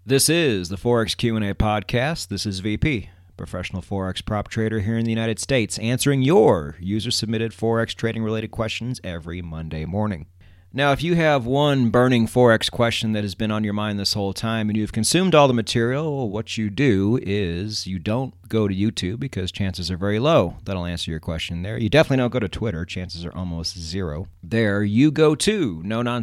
This is the Forex Q&A podcast. This is VP, professional Forex prop trader here in the United States, answering your user-submitted Forex trading-related questions every Monday morning. Now, if you have one burning Forex question that has been on your mind this whole time and you've consumed all the material, what you do is you don't go to YouTube because chances are very low that I'll answer your question there. You definitely don't go to Twitter. Chances are almost zero. There, you go to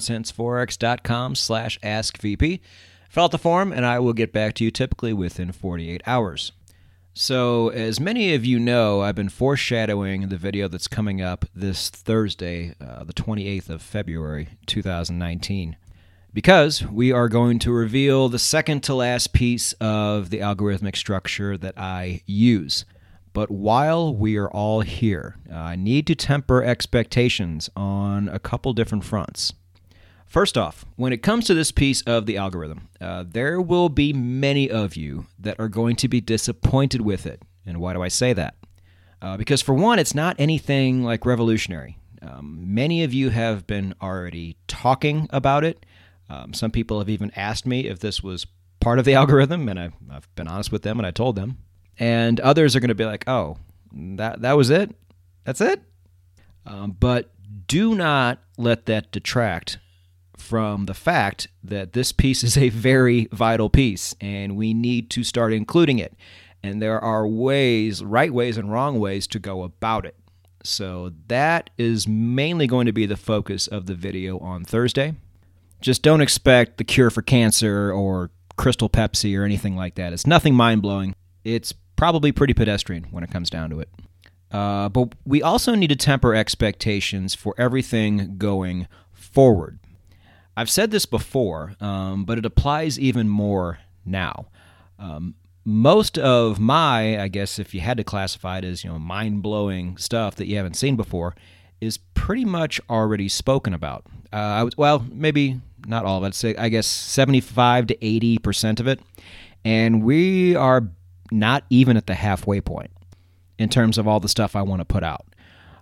nononsenseforex.com/askvp. Fill out the form, and I will get back to you typically within 48 hours. So, as many of you know, I've been foreshadowing the video that's coming up this Thursday, the 28th of February, 2019, because we are going to reveal the second-to-last piece of the algorithmic structure that I use. But while we are all here, I need to temper expectations on a couple different fronts. First off, when it comes to this piece of the algorithm, there will be many of you that are going to be disappointed with it. And why do I say that? Because for one, it's not anything like revolutionary. Many of you have been already talking about it. Some people have even asked me if this was part of the algorithm, and I've been honest with them, and I told them. And others are going to be like, oh, that was it? That's it? But do not let that detract from the fact that this piece is a very vital piece, and we need to start including it. And there are ways, right ways and wrong ways to go about it. So that is mainly going to be the focus of the video on Thursday. Just don't expect the cure for cancer or Crystal Pepsi or anything like that. It's nothing mind-blowing. It's probably pretty pedestrian when it comes down to it. But we also need to temper expectations for everything going forward. I've said this before, but it applies even more now. Most of my, I guess if you had to classify it as, mind-blowing stuff that you haven't seen before, is pretty much already spoken about. Well, maybe not all of it. I guess 75 to 80% of it. And we are not even at the halfway point in terms of all the stuff I want to put out.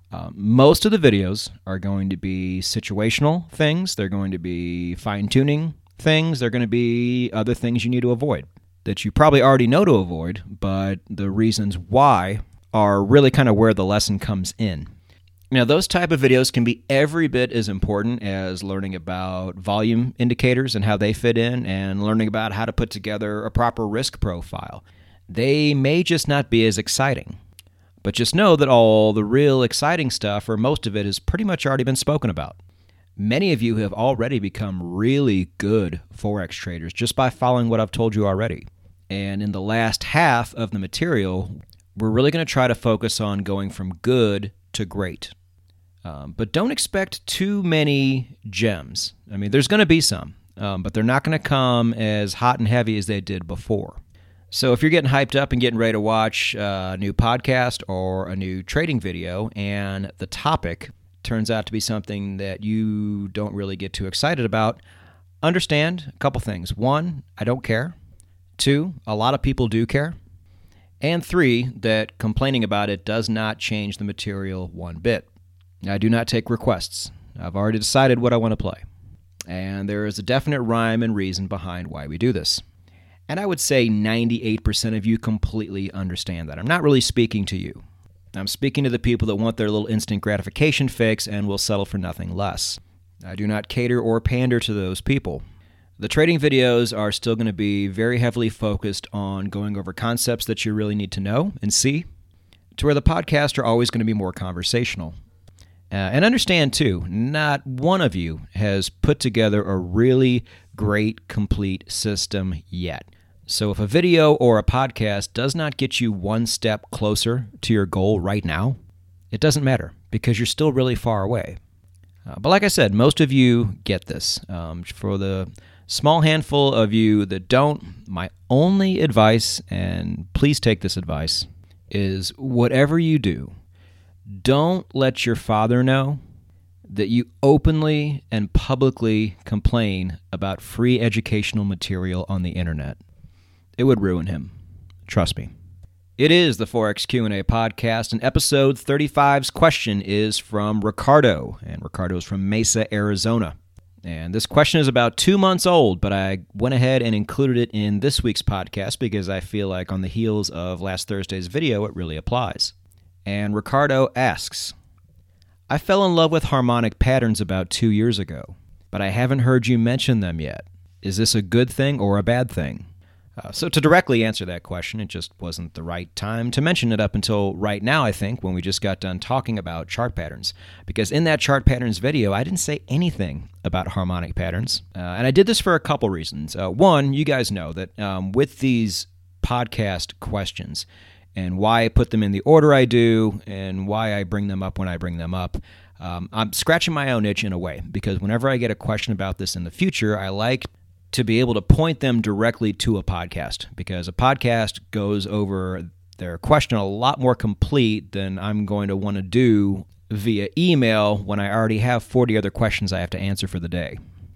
Most of the videos are going to be situational things. They're going to be fine-tuning things. They're going to be other things you need to avoid that you probably already know to avoid, but the reasons why are really kind of where the lesson comes in. Now, those type of videos can be every bit as important as learning about volume indicators and how they fit in and learning about how to put together a proper risk profile. They may just not be as exciting. But just know that all the real exciting stuff, or most of it, has pretty much already been spoken about. Many of you have already become really good Forex traders just by following what I've told you already. And in the last half of the material, we're really going to try to focus on going from good to great. But don't expect too many gems. I mean, there's going to be some, but they're not going to come as hot and heavy as they did before. So if you're getting hyped up and getting ready to watch a new podcast or a new trading video and the topic turns out to be something that you don't really get too excited about, understand a couple things. One, I don't care. Two, a lot of people do care. And three, that complaining about it does not change the material one bit. I do not take requests. I've already decided what I want to play. And there is a definite rhyme and reason behind why we do this. And I would say 98% of you completely understand that. I'm not really speaking to you. I'm speaking to the people that want their little instant gratification fix and will settle for nothing less. I do not cater or pander to those people. The trading videos are still going to be very heavily focused on going over concepts that you really need to know and see, to where the podcasts are always going to be more conversational. And understand, too, not one of you has put together a really great, complete system yet. So if a video or a podcast does not get you one step closer to your goal right now, it doesn't matter because you're still really far away. But like I said, most of you get this. For the small handful of you that don't, my only advice, and please take this advice, is whatever you do, don't let your father know that you openly and publicly complain about free educational material on the internet. It would ruin him. Trust me. It is the Forex Q&A podcast, and episode 35's question is from Ricardo, and Ricardo is from Mesa, Arizona. And this question is about 2 months old, but I went ahead and included it in this week's podcast because I feel like on the heels of last Thursday's video, it really applies. And Ricardo asks, I fell in love with harmonic patterns about 2 years ago, but I haven't heard you mention them yet. Is this a good thing or a bad thing? So to directly answer that question, it just wasn't the right time to mention it up until right now, I think, when we just got done talking about chart patterns. Because in that chart patterns video, I didn't say anything about harmonic patterns. And I did this for a couple reasons. One, you guys know that with these podcast questions and why I put them in the order I do and why I bring them up when I bring them up, I'm scratching my own itch in a way. Because whenever I get a question about this in the future, I like to be able to point them directly to a podcast, because a podcast goes over their question a lot more complete than I'm going to want to do via email when I already have 40 other questions I have to answer for the day.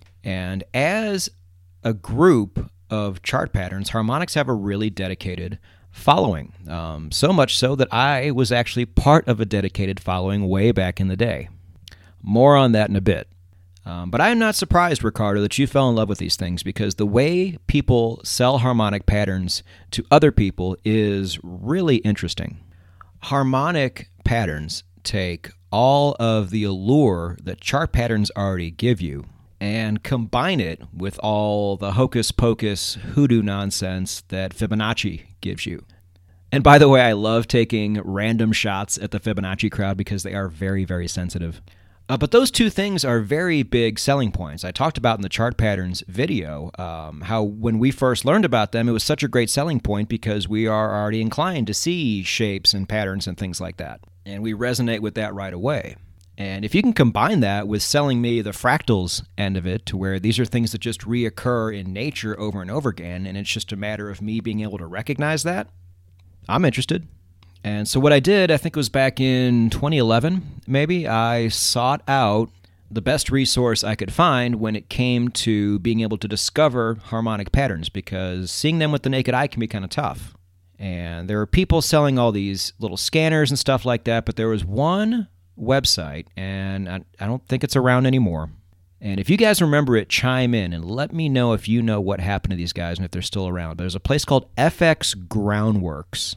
And as a group of chart patterns, harmonics have a really dedicated following, so much so that I was actually part of a dedicated following way back in the day. More on that in a bit. But I am not surprised, Ricardo, that you fell in love with these things, because the way people sell harmonic patterns to other people is really interesting. Harmonic patterns take all of the allure that chart patterns already give you and combine it with all the hocus-pocus hoodoo nonsense that Fibonacci gives you. And by the way, I love taking random shots at the Fibonacci crowd because they are very, very sensitive. But those two things are very big selling points. I talked about in the chart patterns video how when we first learned about them, it was such a great selling point because we are already inclined to see shapes and patterns and things like that. And we resonate with that right away. And if you can combine that with selling me the fractals end of it, to where these are things that just reoccur in nature over and over again, and it's just a matter of me being able to recognize that, I'm interested. And so what I did, I think it was back in 2011, maybe, I sought out the best resource I could find when it came to being able to discover harmonic patterns, because seeing them with the naked eye can be kind of tough. And there are people selling all these little scanners and stuff like that, but there was one website, and I don't think it's around anymore. And if you guys remember it, chime in and let me know if you know what happened to these guys and if they're still around. There's a place called FX Groundworks.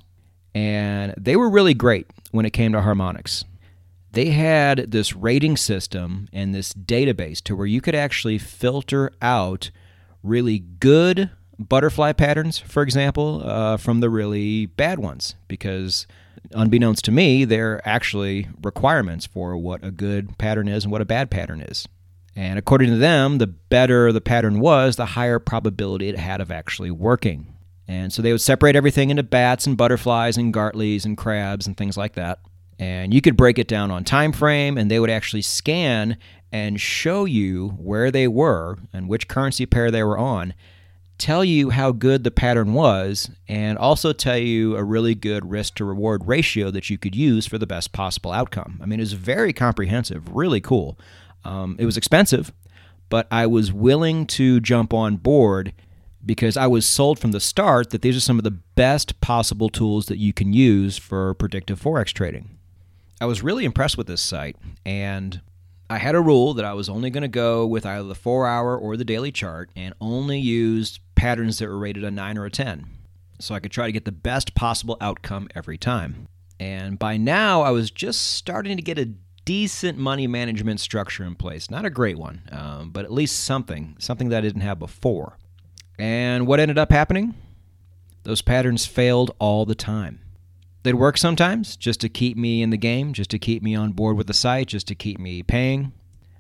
And they were really great when it came to harmonics. They had this rating system and this database to where you could actually filter out really good butterfly patterns, for example, from the really bad ones. Because unbeknownst to me, they're actually requirements for what a good pattern is and what a bad pattern is. And according to them, the better the pattern was, the higher probability it had of actually working. And so they would separate everything into bats and butterflies and gartleys and crabs and things like that. And you could break it down on time frame, and they would actually scan and show you where they were and which currency pair they were on, tell you how good the pattern was, and also tell you a really good risk-to-reward ratio that you could use for the best possible outcome. I mean, it was very comprehensive, really cool. It was expensive, but I was willing to jump on board because I was sold from the start that these are some of the best possible tools that you can use for predictive Forex trading. I was really impressed with this site, and I had a rule that I was only going to go with either the 4-hour or the daily chart and only use patterns that were rated a 9 or a 10, so I could try to get the best possible outcome every time. And by now, I was just starting to get a decent money management structure in place. Not a great one, but at least something that I didn't have before. And what ended up happening? Those patterns failed all the time. They'd work sometimes just to keep me in the game, just to keep me on board with the site, just to keep me paying.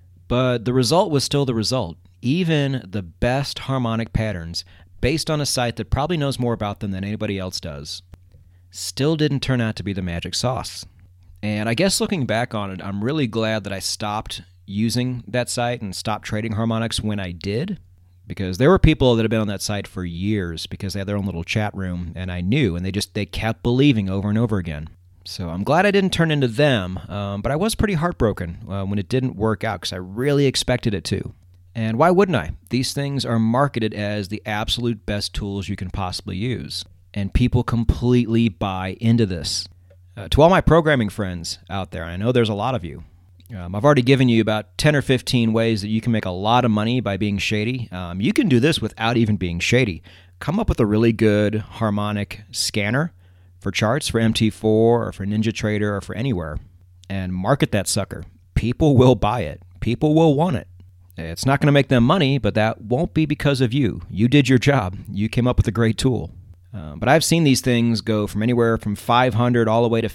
But the result was still the result. Even the best harmonic patterns, based on a site that probably knows more about them than anybody else does, still didn't turn out to be the magic sauce. And I guess looking back on it, I'm really glad that I stopped using that site and stopped trading harmonics when I did. Because there were people that had been on that site for years because they had their own little chat room, and I knew, and they kept believing over and over again. So I'm glad I didn't turn into them, but I was pretty heartbroken when it didn't work out because I really expected it to. And why wouldn't I? These things are marketed as the absolute best tools you can possibly use, and people completely buy into this. To all my programming friends out there, and I know there's a lot of you, I've already given you about 10 or 15 ways that you can make a lot of money by being shady. You can do this without even being shady. Come up with a really good harmonic scanner for charts, for MT4 or for NinjaTrader or for anywhere, and market that sucker. People will buy it. People will want it. It's not going to make them money, but that won't be because of you. You did your job. You came up with a great tool. But I've seen these things go from anywhere from $500 all the way to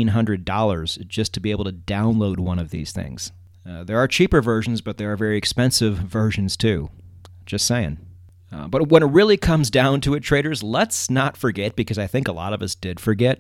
$1,500 just to be able to download one of these things. There are cheaper versions, but there are very expensive versions too. Just saying. But when it really comes down to it, traders, let's not forget, because I think a lot of us did forget,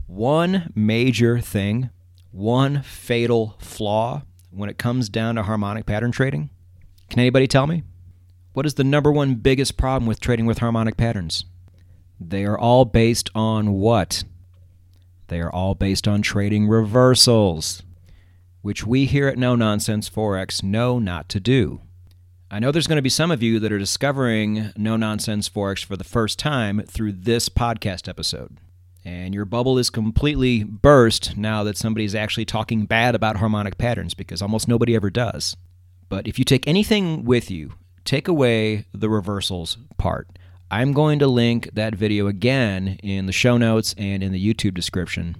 one major thing, one fatal flaw when it comes down to harmonic pattern trading. Can anybody tell me? What is the number one biggest problem with trading with harmonic patterns? They are all based on what? They are all based on trading reversals, which we here at No Nonsense Forex know not to do. I know there's going to be some of you that are discovering No Nonsense Forex for the first time through this podcast episode. And your bubble is completely burst now that somebody's actually talking bad about harmonic patterns, because almost nobody ever does. But if you take anything with you, take away the reversals part. I'm going to link that video again in the show notes and in the YouTube description,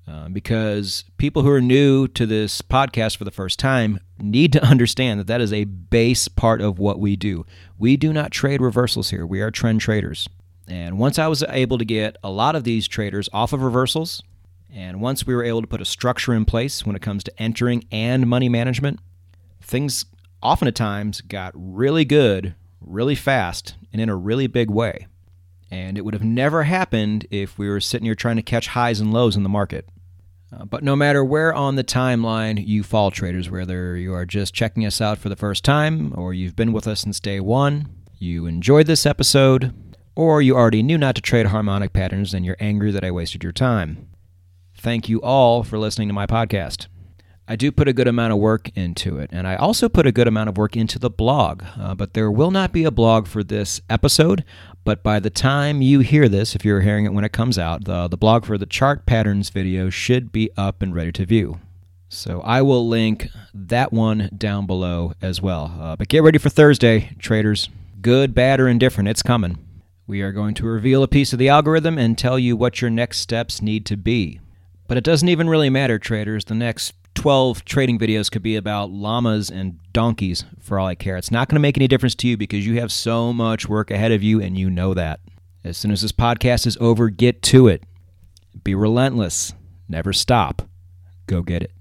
because people who are new to this podcast for the first time need to understand that that is a base part of what we do. We do not trade reversals here. We are trend traders. And once I was able to get a lot of these traders off of reversals, and once we were able to put a structure in place when it comes to entering and money management, things often at times got really good, really fast, and in a really big way. And it would have never happened if we were sitting here trying to catch highs and lows in the market. But no matter where on the timeline you fall, traders, whether you are just checking us out for the first time, or you've been with us since day one, you enjoyed this episode, or you already knew not to trade harmonic patterns and you're angry that I wasted your time. Thank you all for listening to my podcast. I do put a good amount of work into it, and I also put a good amount of work into the blog, but there will not be a blog for this episode, but by the time you hear this, if you're hearing it when it comes out, the blog for the chart patterns video should be up and ready to view. So I will link that one down below as well. But get ready for Thursday, traders. Good, bad, or indifferent, it's coming. We are going to reveal a piece of the algorithm and tell you what your next steps need to be. But it doesn't even really matter, traders. The next 12 trading videos could be about llamas and donkeys for all I care. It's not going to make any difference to you because you have so much work ahead of you and you know that. As soon as this podcast is over, get to it. Be relentless. Never stop. Go get it.